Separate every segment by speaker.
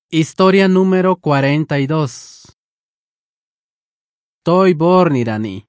Speaker 1: Historia número 42. Toy bornirani.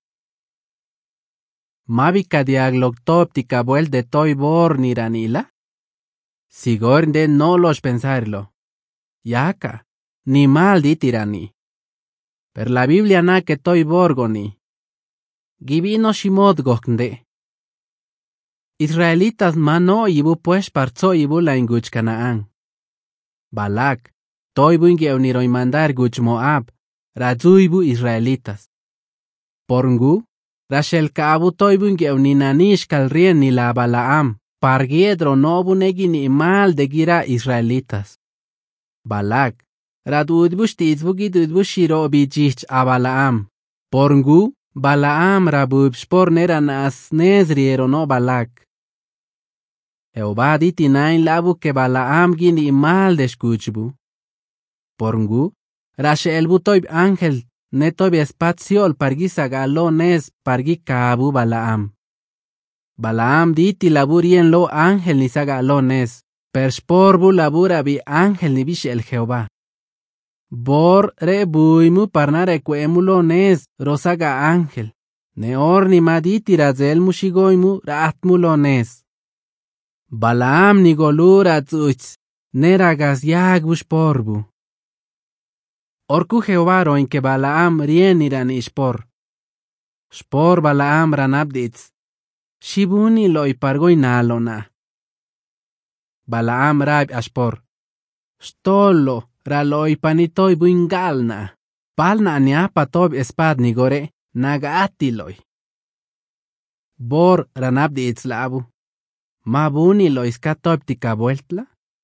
Speaker 1: Mavika diagloctóptica vuel de toy borniranila. Sigornde no los pensarlo. Yaka, ni mal ditirani. Per la Biblia na que toy borgoni. Givino shimod goknde. Israelitas mano ibu pues parzo ibu la inguch Canaán. Balak. Toy bunge uniro mandar guch Moab, razuibu Israelitas. Porngu, Rachel kaabu toy bunge uninanish kalrien ni la Balaam, pargiedro no bunegi ni mal de gira Israelitas. Balak, radudbushti izbugidudbushiro bijich a Balaam. Porngu, Balaam rabubspor neranas nezriero no Balak. Jehová ditinain labu que Balaam gini mal descuchbu. Porngu, Rachel butoib ángel, netoib espaciol pargi sagalones pargi kaabu Balaam. Balaam diti laburien lo ángel ni sagalones, persporbu labura bi ángel ni bishel Jehová. Bor rebuimu parnare cuemulones rosaga ángel, neor ni maditi razel mushigoimu ratmulones. Balaam ni golura tzuch, neragas yagbush porbu. Orku Jehová roin que Balaam rien iran ispor. Spor Balaam ranabditz. Shibuni loi pargoi nalona. Balaam rab aspor. Stolo raloi panitoi buingalna. Palna niapa tob espad nigore nagatiloi. Bor ranabditz labu. Mabuni lois katob tika vueltla.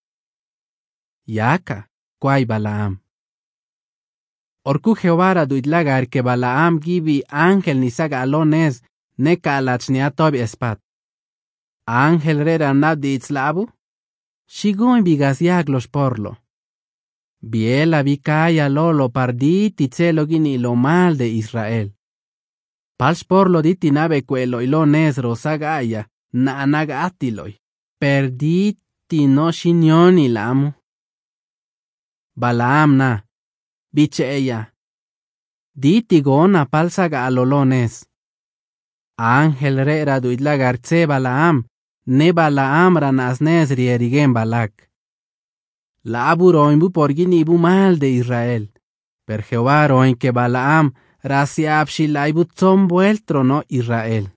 Speaker 1: Yaka, kwai Balaam. Orku Jehová raduitlagar que Balaam gibi ángel ni sagalones ne kalach ni atob espat. Ángel rera nabdi itzlabu? Shigun bigas los porlo. Biela bikaya lolo pardi titzelo gini lo mal de Israel. Pals porlo diti nave cuelo y lo nesro sagaya na anagatiloi. Perdi tino shinioni lamu. Balaam na. Biche ella. Diti gona palsaga alolones. Ángel re raduitla garce Balaam, ne Balaam ranasnes rierigen Balak. Labu roimbu porgini ibu mal de Israel. Per Jehová roin que Balaam rasiab shilaibu tzom vueltro no Israel.